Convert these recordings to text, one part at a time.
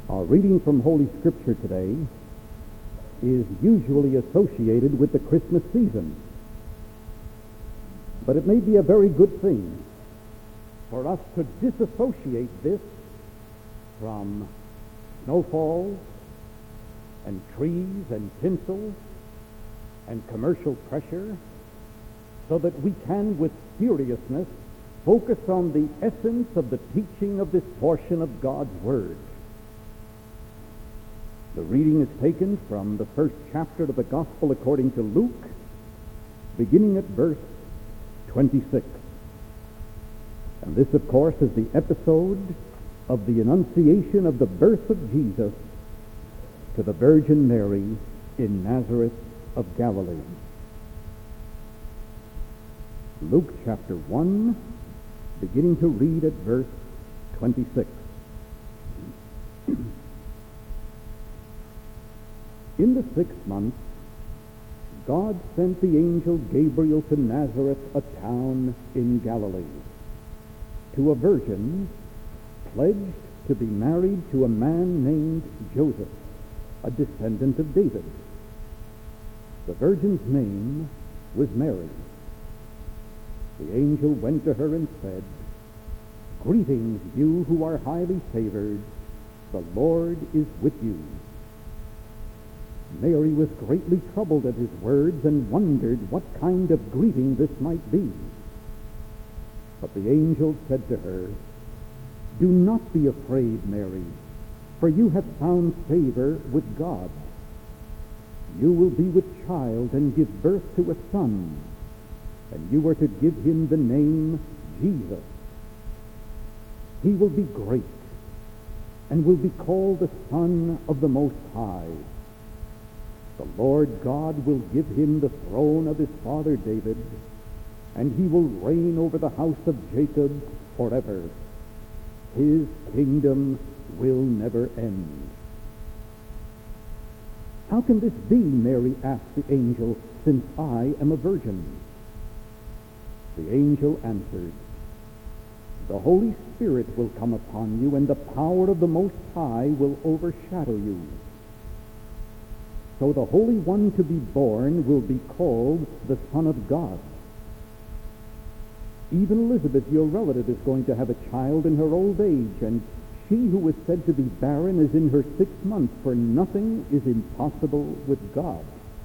Our reading from Holy Scripture today is usually associated with the Christmas season. But it may be a very good thing for us to disassociate this from snowfalls and trees and tinsel and commercial pressure, so that we can, with seriousness, focus on the essence of the teaching of this portion of God's Word. The reading is taken from the first chapter of the Gospel according to Luke, beginning at verse 26. And this, of course, is the episode of the Annunciation of the birth of Jesus to the Virgin Mary in Nazareth of Galilee. Luke chapter 1, beginning to read at verse 26. In the 6th month, God sent the angel Gabriel to Nazareth, a town in Galilee, to a virgin pledged to be married to a man named Joseph, a descendant of David. The virgin's name was Mary. The angel went to her and said, "Greetings, you who are highly favored. The Lord is with you." Mary was greatly troubled at his words and wondered what kind of greeting this might be. But the angel said to her, "Do not be afraid, Mary, for you have found favor with God. You will be with child and give birth to a son, and you are to give him the name Jesus. He will be great and will be called the Son of the Most High. The Lord God will give him the throne of his father David, and he will reign over the house of Jacob forever. His kingdom will never end." "How can this be," Mary asked the angel, "since I am a virgin?" The angel answered, "The Holy Spirit will come upon you, and the power of the Most High will overshadow you. So the Holy One to be born will be called the Son of God. Even Elizabeth, your relative, is going to have a child in her old age, and she who was said to be barren is in her 6th month, for nothing is impossible with God."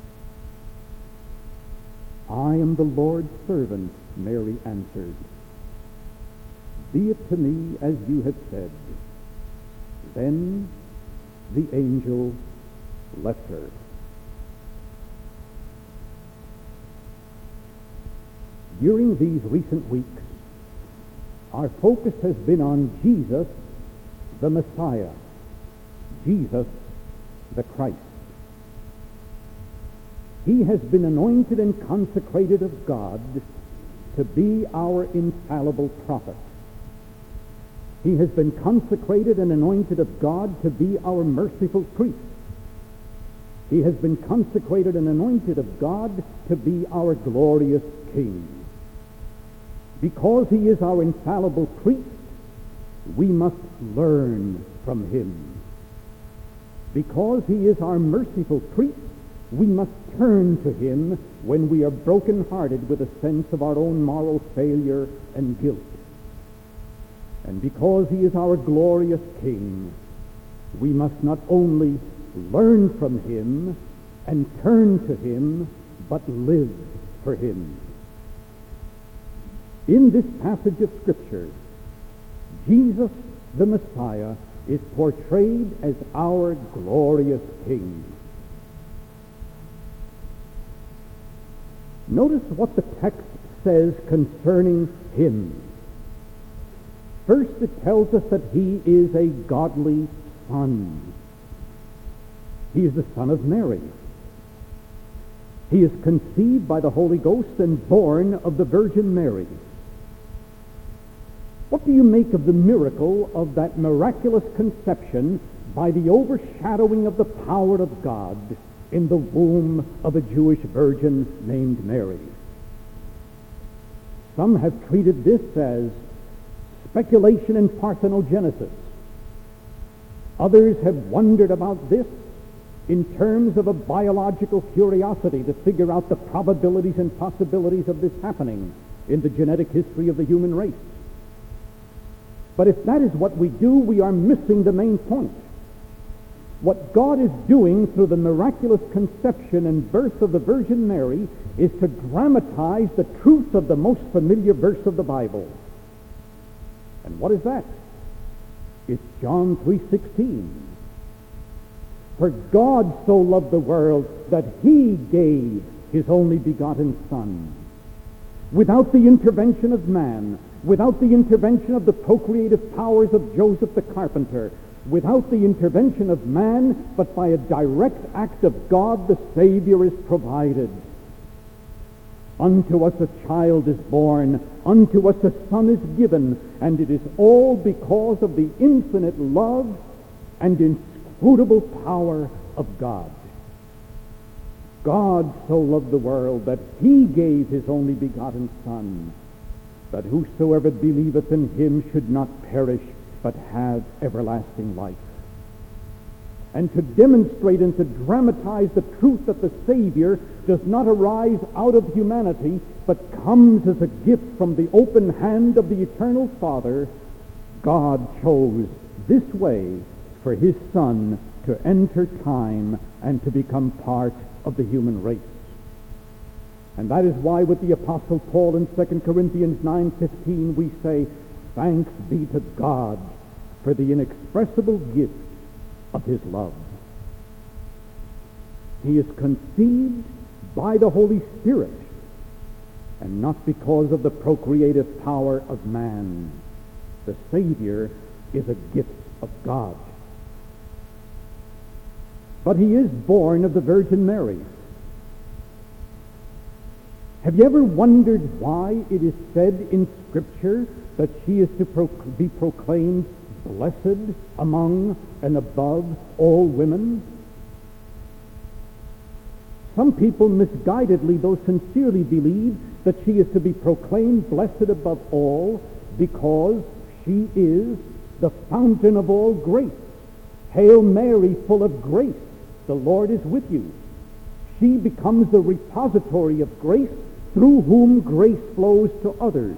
"I am the Lord's servant," Mary answered. "Be it to me as you have said." Then the angel left her. During these recent weeks, our focus has been on Jesus, the Messiah, Jesus, the Christ. He has been anointed and consecrated of God to be our infallible prophet. He has been consecrated and anointed of God to be our merciful priest. He has been consecrated and anointed of God to be our glorious King. Because he is our infallible priest, we must learn from him. Because he is our merciful priest, we must turn to him when we are broken-hearted with a sense of our own moral failure and guilt. And because he is our glorious King, we must not only learn from him and turn to him, but live for him. In this passage of Scripture, Jesus, the Messiah, is portrayed as our glorious King. Notice what the text says concerning him. First, it tells us that he is a godly son. He is the son of Mary. He is conceived by the Holy Ghost and born of the Virgin Mary. What do you make of the miracle of that miraculous conception by the overshadowing of the power of God in the womb of a Jewish virgin named Mary? Some have treated this as speculation in parthenogenesis, Others have wondered about this in terms of a biological curiosity to figure out the probabilities and possibilities of this happening in the genetic history of the human race. But if that is what we do, we are missing the main point. What God is doing through the miraculous conception and birth of the Virgin Mary is to dramatize the truth of the most familiar verse of the Bible. And what is that? It's John 3:16. For God so loved the world that he gave his only begotten Son. Without the intervention of man, without the intervention of the procreative powers of Joseph the carpenter, without the intervention of man, but by a direct act of God, the Savior is provided. Unto us a child is born, unto us a son is given, and it is all because of the infinite love and inscrutable power of God. God so loved the world that he gave his only begotten Son, that whosoever believeth in him should not perish, but have everlasting life. And to demonstrate and to dramatize the truth that the Savior does not arise out of humanity, but comes as a gift from the open hand of the eternal Father, God chose this way for his Son to enter time and to become part of the human race. And that is why with the Apostle Paul in 2 Corinthians 9:15 we say, thanks be to God for the inexpressible gift of his love. He is conceived by the Holy Spirit, and not because of the procreative power of man. The Savior is a gift of God. But he is born of the Virgin Mary. Have you ever wondered why it is said in Scripture that she is to be proclaimed blessed among and above all women? Some people misguidedly, though sincerely, believe that she is to be proclaimed blessed above all because she is the fountain of all grace. Hail Mary, full of grace, the Lord is with you. She becomes the repository of grace through whom grace flows to others.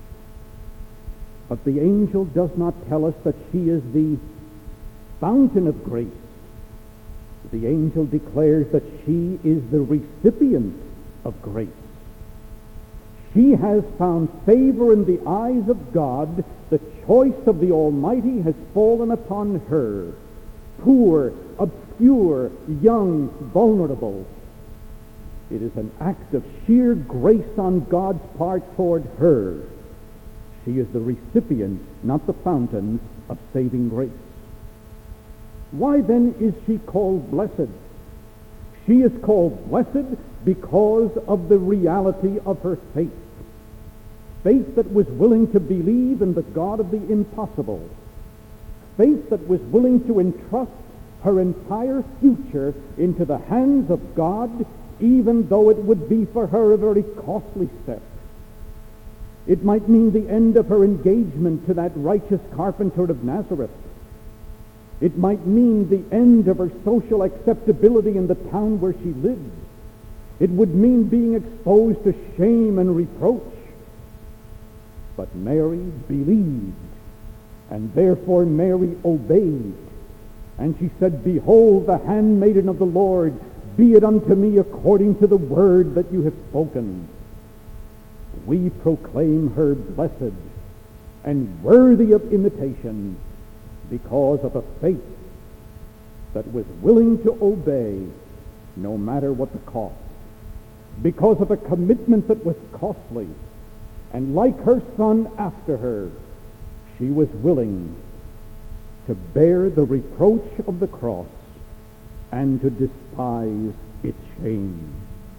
But the angel does not tell us that she is the fountain of grace. The angel declares that she is the recipient of grace. She has found favor in the eyes of God. The choice of the Almighty has fallen upon her. Poor, obscure, young, vulnerable. It is an act of sheer grace on God's part toward her. She is the recipient, not the fountain, of saving grace. Why then is she called blessed? She is called blessed because of the reality of her faith. Faith that was willing to believe in the God of the impossible. Faith that was willing to entrust her entire future into the hands of God, even though it would be for her a very costly step. It might mean the end of her engagement to that righteous carpenter of Nazareth. It might mean the end of her social acceptability in the town where she lived. It would mean being exposed to shame and reproach. But Mary believed, and therefore Mary obeyed. And she said, behold, the handmaiden of the Lord, be it unto me according to the word that you have spoken. We proclaim her blessed and worthy of imitation because of a faith that was willing to obey no matter what the cost. Because of a commitment that was costly. And like her son after her, she was willing to bear the reproach of the cross and to despise its shame.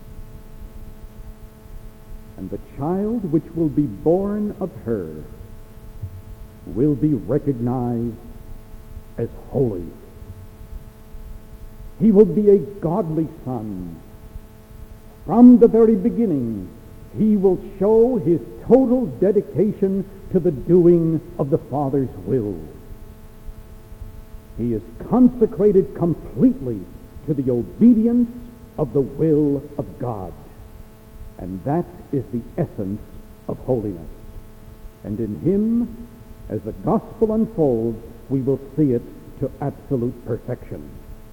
And the child which will be born of her will be recognized as holy. He will be a godly son. From the very beginning, he will show his total dedication to the doing of the Father's will. He is consecrated completely to the obedience of the will of God. And that is the essence of holiness. And in him, as the gospel unfolds, we will see it to absolute perfection.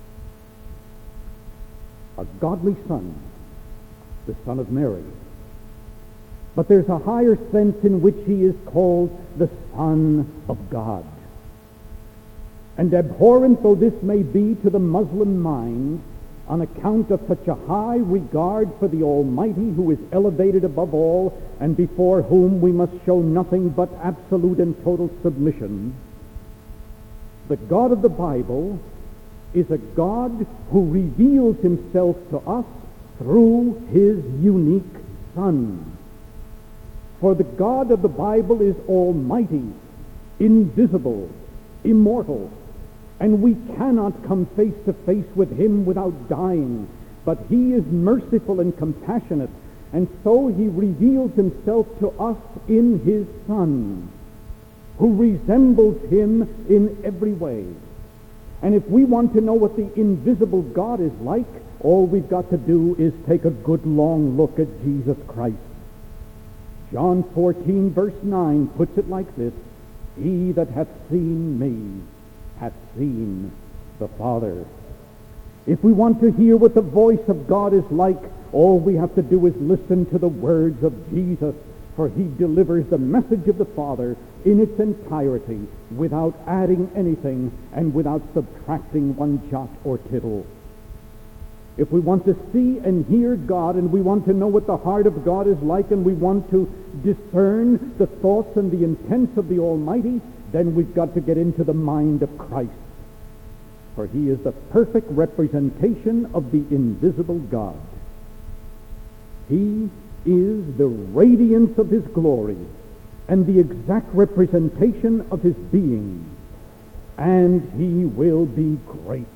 A godly son, the Son of Mary. But there's a higher sense in which he is called the Son of God. And abhorrent though this may be to the Muslim mind, on account of such a high regard for the Almighty who is elevated above all and before whom we must show nothing but absolute and total submission, the God of the Bible is a God who reveals himself to us through his unique Son. For the God of the Bible is almighty, invisible, immortal, and we cannot come face to face with him without dying. But he is merciful and compassionate, and so he reveals himself to us in his Son, who resembles him in every way. And if we want to know what the invisible God is like, all we've got to do is take a good long look at Jesus Christ. John 14, verse 9 puts it like this: He that hath seen me hath seen the Father. If we want to hear what the voice of God is like, all we have to do is listen to the words of Jesus, for he delivers the message of the Father in its entirety, without adding anything and without subtracting one jot or tittle. If we want to see and hear God, and we want to know what the heart of God is like, and we want to discern the thoughts and the intents of the Almighty, then we've got to get into the mind of Christ. For he is the perfect representation of the invisible God. He is the radiance of his glory and the exact representation of his being. And he will be great.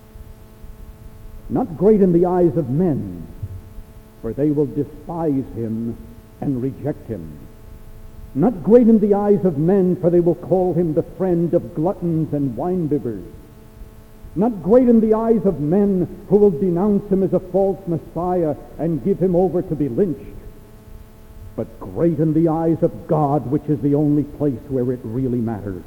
Not great in the eyes of men, for they will despise him and reject him. Not great in the eyes of men, for they will call him the friend of gluttons and winebibbers. Not great in the eyes of men, who will denounce him as a false Messiah and give him over to be lynched. But great in the eyes of God, which is the only place where it really matters.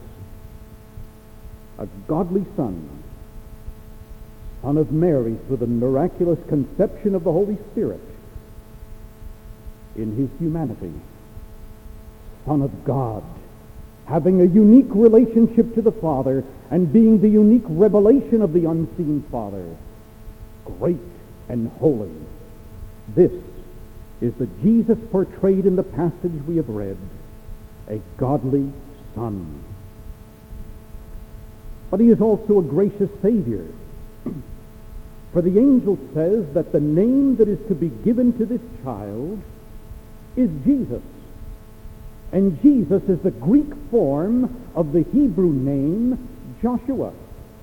A godly son, Son of Mary through the miraculous conception of the Holy Spirit, in his humanity, Son of God, having a unique relationship to the Father and being the unique revelation of the unseen Father, great and holy. This is the Jesus portrayed in the passage we have read, a godly Son. But he is also a gracious Savior. For the angel says that the name that is to be given to this child is Jesus. And Jesus is the Greek form of the Hebrew name Joshua.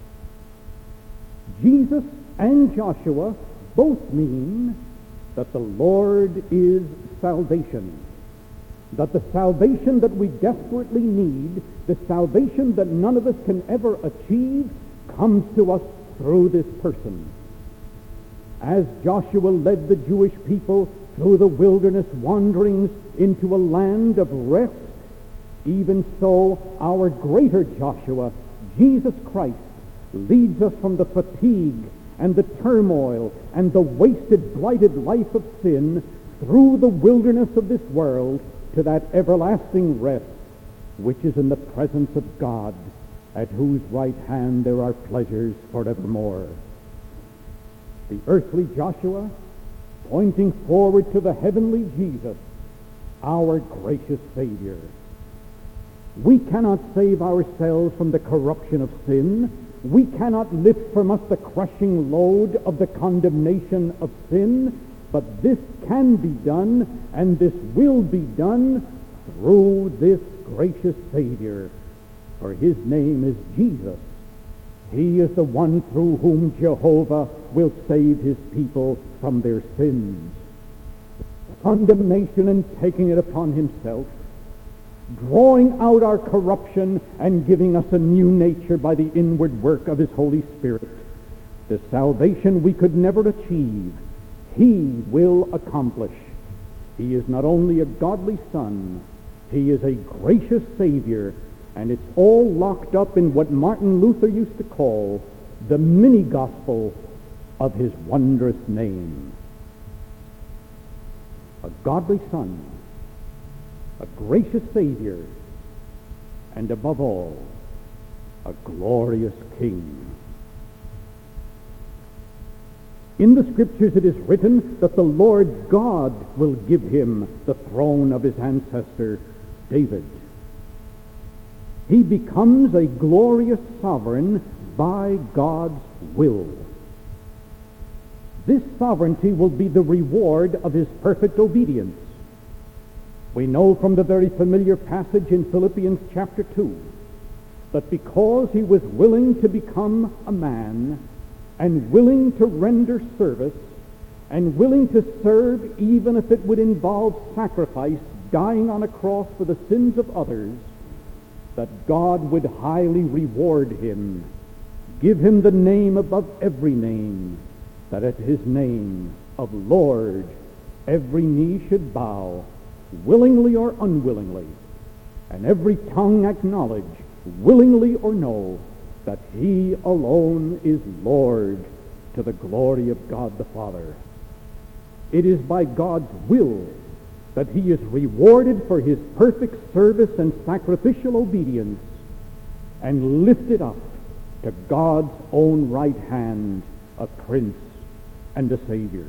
Jesus and Joshua both mean that the Lord is salvation. That the salvation that we desperately need, the salvation that none of us can ever achieve, comes to us through this person. As Joshua led the Jewish people through the wilderness wanderings into a land of rest, even so our greater Joshua, Jesus Christ, leads us from the fatigue and the turmoil and the wasted, blighted life of sin through the wilderness of this world to that everlasting rest which is in the presence of God, at whose right hand there are pleasures forevermore. The earthly Joshua, pointing forward to the heavenly Jesus, our gracious Savior. We cannot save ourselves from the corruption of sin. We cannot lift from us the crushing load of the condemnation of sin, but this can be done, and this will be done through this gracious Savior. For his name is Jesus. He is the one through whom Jehovah will save his people from their sins. Condemnation and taking it upon himself, drawing out our corruption and giving us a new nature by the inward work of his Holy Spirit. The salvation we could never achieve, he will accomplish. He is not only a godly Son, he is a gracious Savior, and it's all locked up in what Martin Luther used to call the mini-gospel of his wondrous name. A godly Son, a gracious Savior, and above all, a glorious King. In the Scriptures it is written that the Lord God will give him the throne of his ancestor David. He becomes a glorious sovereign by God's will. This sovereignty will be the reward of his perfect obedience. We know from the very familiar passage in Philippians chapter 2 that because he was willing to become a man and willing to render service and willing to serve even if it would involve sacrifice, dying on a cross for the sins of others, that God would highly reward him, give him the name above every name, that at his name of Lord every knee should bow, willingly or unwillingly, and every tongue acknowledge, willingly or no, that he alone is Lord, to the glory of God the Father. It is by God's will that he is rewarded for his perfect service and sacrificial obedience and lifted up to God's own right hand, a prince and a Savior.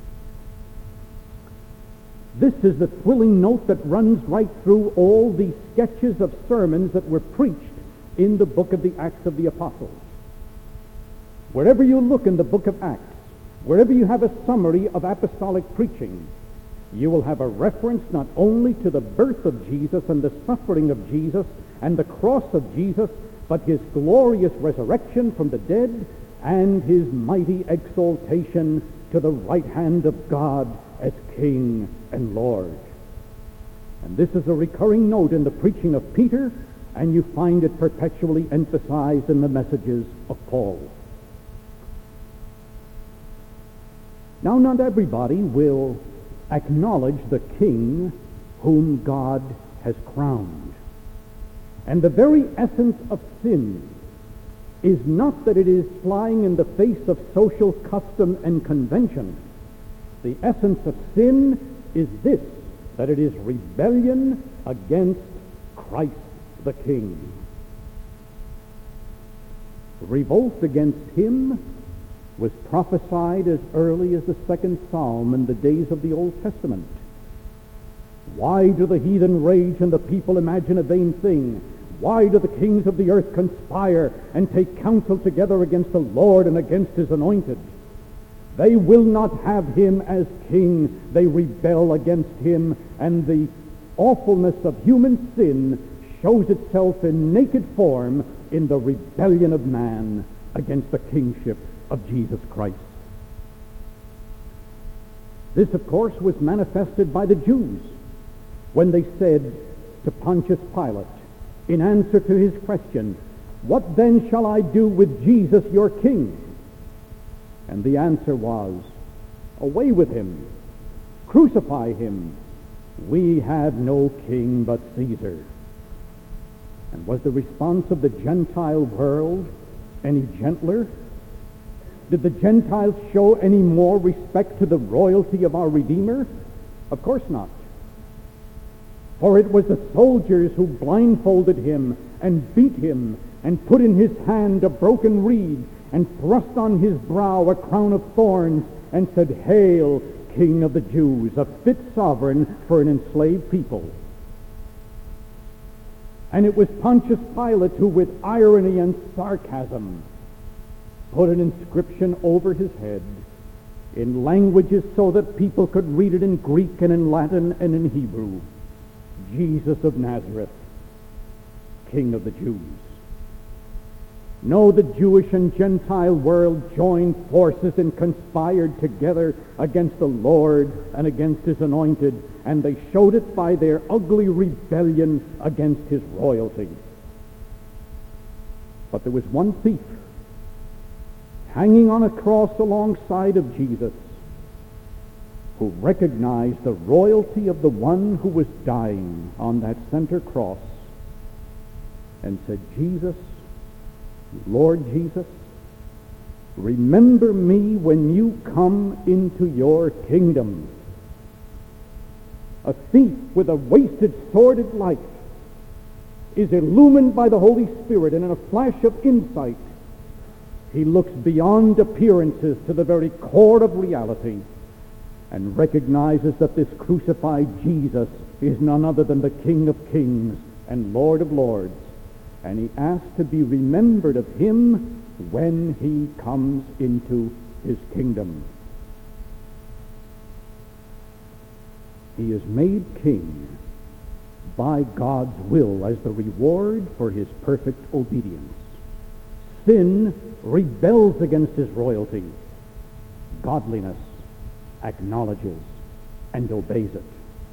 This is the thrilling note that runs right through all the sketches of sermons that were preached in the book of the Acts of the Apostles. Wherever you look in the book of Acts, wherever you have a summary of apostolic preaching, you will have a reference not only to the birth of Jesus and the suffering of Jesus and the cross of Jesus, but his glorious resurrection from the dead and his mighty exaltation to the right hand of God as King and Lord. And this is a recurring note in the preaching of Peter, and you find it perpetually emphasized in the messages of Paul. Now, not everybody will acknowledge the King whom God has crowned. And the very essence of sin is not that it is flying in the face of social custom and convention. The essence of sin is this, that it is rebellion against Christ the King. Revolt against him was prophesied as early as the second Psalm in the days of the Old Testament. Why do the heathen rage and the people imagine a vain thing? Why do the kings of the earth conspire and take counsel together against the Lord and against his anointed? They will not have him as king. They rebel against him, and the awfulness of human sin shows itself in naked form in the rebellion of man against the kingship of Jesus Christ. This, of course, was manifested by the Jews when they said to Pontius Pilate, in answer to his question, "What then shall I do with Jesus your king?" And the answer was, "Away with him, crucify him. We have no king but Caesar." And was the response of the Gentile world any gentler? Did the Gentiles show any more respect to the royalty of our Redeemer? Of course not. For it was the soldiers who blindfolded him and beat him and put in his hand a broken reed and thrust on his brow a crown of thorns and said, "Hail, King of the Jews," a fit sovereign for an enslaved people. And it was Pontius Pilate who, with irony and sarcasm, put an inscription over his head in languages so that people could read it in Greek and in Latin and in Hebrew: "Jesus of Nazareth, King of the Jews." No, the Jewish and Gentile world joined forces and conspired together against the Lord and against his anointed, and they showed it by their ugly rebellion against his royalty. But there was one thief hanging on a cross alongside of Jesus who recognized the royalty of the one who was dying on that center cross and said, Jesus, Lord Jesus, remember me when you come into your kingdom. A thief with a wasted, sordid life is illumined by the Holy Spirit, and in a flash of insight, he looks beyond appearances to the very core of reality and recognizes that this crucified Jesus is none other than the King of Kings and Lord of Lords. And he asks to be remembered of him when he comes into his kingdom. He is made king by God's will as the reward for his perfect obedience. Sin rebels against his royalty. Godliness acknowledges and obeys it.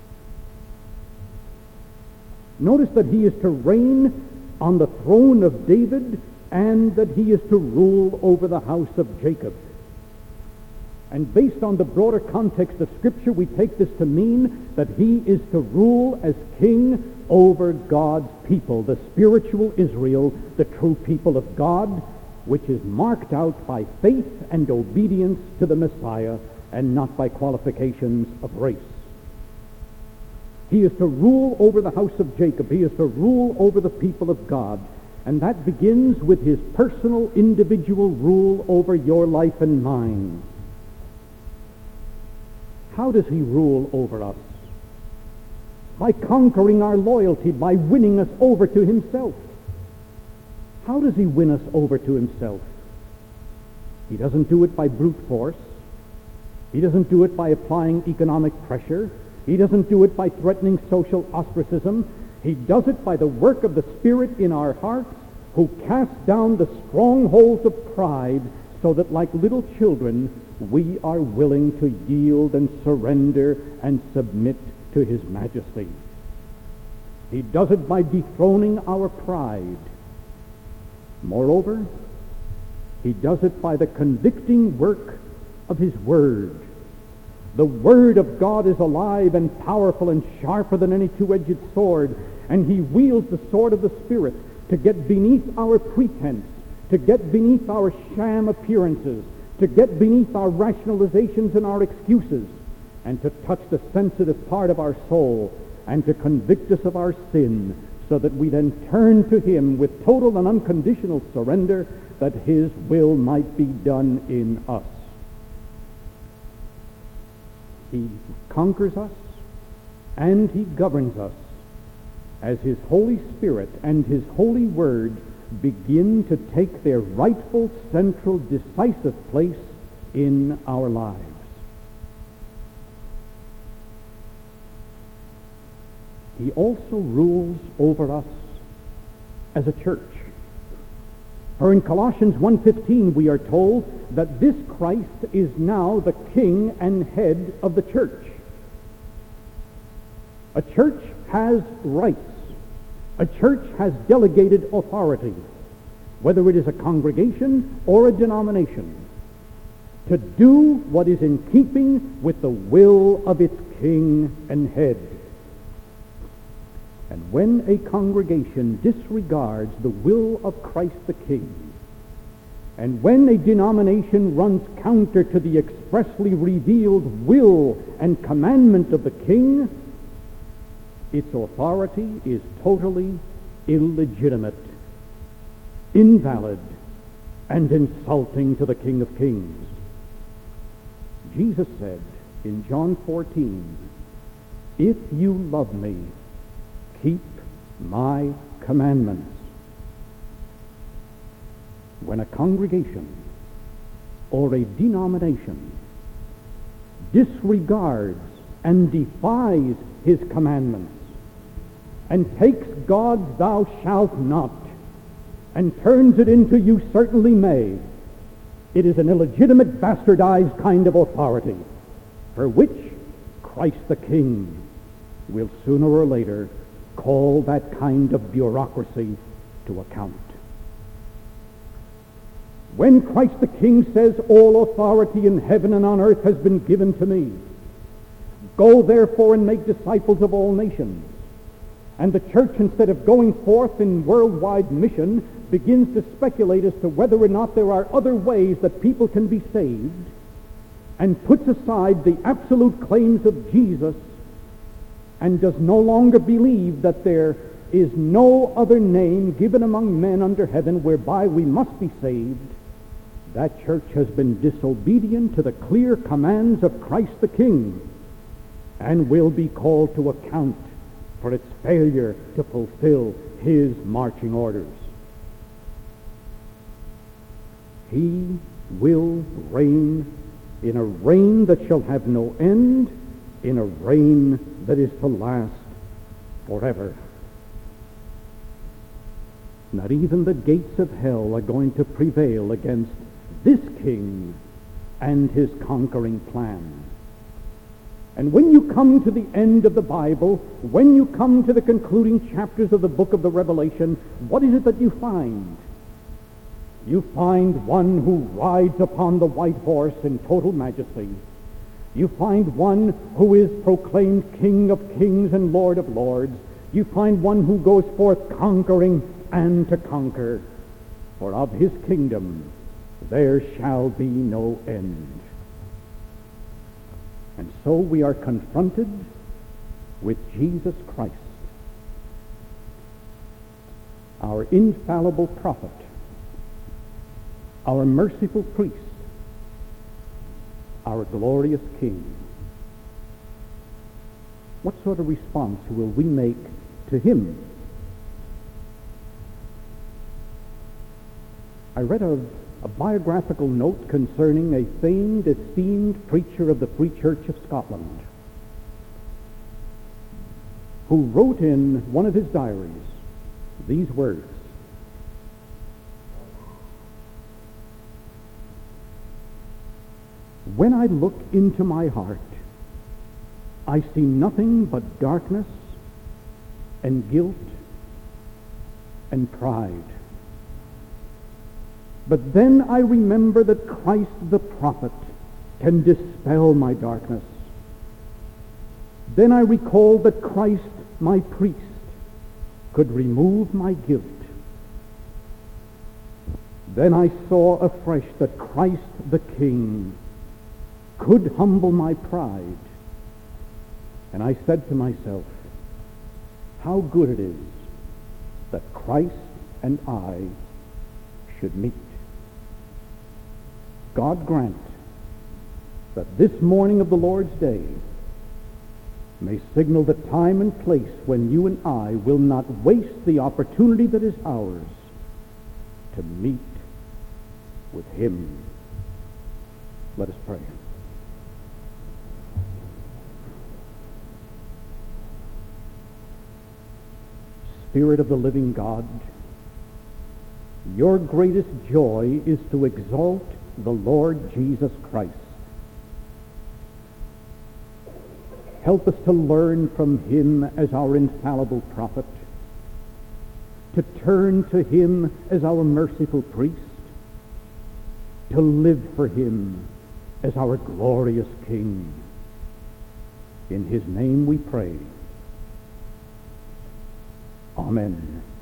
Notice that he is to reign on the throne of David, and that he is to rule over the house of Jacob. And based on the broader context of Scripture, we take this to mean that he is to rule as king over God's people, the spiritual Israel, the true people of God, which is marked out by faith and obedience to the Messiah and not by qualifications of race. He is to rule over the house of Jacob. He is to rule over the people of God. And that begins with his personal, individual rule over your life and mine. How does he rule over us? By conquering our loyalty, by winning us over to himself. How does he win us over to himself? He doesn't do it by brute force. He doesn't do it by applying economic pressure. He doesn't do it by threatening social ostracism. He does it by the work of the Spirit in our hearts, who casts down the strongholds of pride so that like little children we are willing to yield and surrender and submit to his majesty. He does it by dethroning our pride. Moreover, he does it by the convicting work of his word. The Word of God is alive and powerful and sharper than any two-edged sword, and he wields the sword of the Spirit to get beneath our pretense, to get beneath our sham appearances, to get beneath our rationalizations and our excuses, and to touch the sensitive part of our soul and to convict us of our sin, so that we then turn to him with total and unconditional surrender that his will might be done in us. He conquers us and he governs us as his Holy Spirit and his holy word begin to take their rightful, central, decisive place in our lives. He also rules over us as a church. For in Colossians 1:15 we are told that this Christ is now the King and head of the church. A church has rights. A church has delegated authority, whether it is a congregation or a denomination, to do what is in keeping with the will of its king and head. And when a congregation disregards the will of Christ the King, and when a denomination runs counter to the expressly revealed will and commandment of the King, its authority is totally illegitimate, invalid, and insulting to the King of Kings. Jesus said in John 14, "If you love me, keep my commandments." When a congregation or a denomination disregards and defies his commandments and takes God's "thou shalt not" and turns it into "you certainly may," it is an illegitimate, bastardized kind of authority for which Christ the King will sooner or later call that kind of bureaucracy to account. When Christ the King says, "All authority in heaven and on earth has been given to me. Go therefore and make disciples of all nations," and the church, instead of going forth in worldwide mission, begins to speculate as to whether or not there are other ways that people can be saved, and puts aside the absolute claims of Jesus, and does no longer believe that there is no other name given among men under heaven whereby we must be saved, that church has been disobedient to the clear commands of Christ the King, and will be called to account for its failure to fulfill his marching orders. He will reign in a reign that shall have no end, in a reign that is to last forever. Not even the gates of hell are going to prevail against this king and his conquering plan. And when you come to the end of the Bible, when you come to the concluding chapters of the book of the Revelation, what is it that you find? You find one who rides upon the white horse in total majesty. You find one who is proclaimed King of kings and Lord of lords. You find one who goes forth conquering and to conquer. For of his kingdom there shall be no end. And so we are confronted with Jesus Christ, our infallible prophet, our merciful priest, our glorious King. What sort of response will we make to him? I read a biographical note concerning a famed, esteemed preacher of the Free Church of Scotland, who wrote in one of his diaries these words: "When I look into my heart, I see nothing but darkness and guilt and pride. But then I remember that Christ the prophet can dispel my darkness. Then I recall that Christ, my priest, could remove my guilt. Then I saw afresh that Christ the King could humble my pride. And I said to myself, how good it is that Christ and I should meet. God grant that this morning of the Lord's day may signal the time and place when you and I will not waste the opportunity that is ours to meet with him." Let us pray. Spirit of the living God, your greatest joy is to exalt the Lord Jesus Christ. Help us to learn from him as our infallible prophet, to turn to him as our merciful priest, to live for him as our glorious King. In his name we pray. Amen.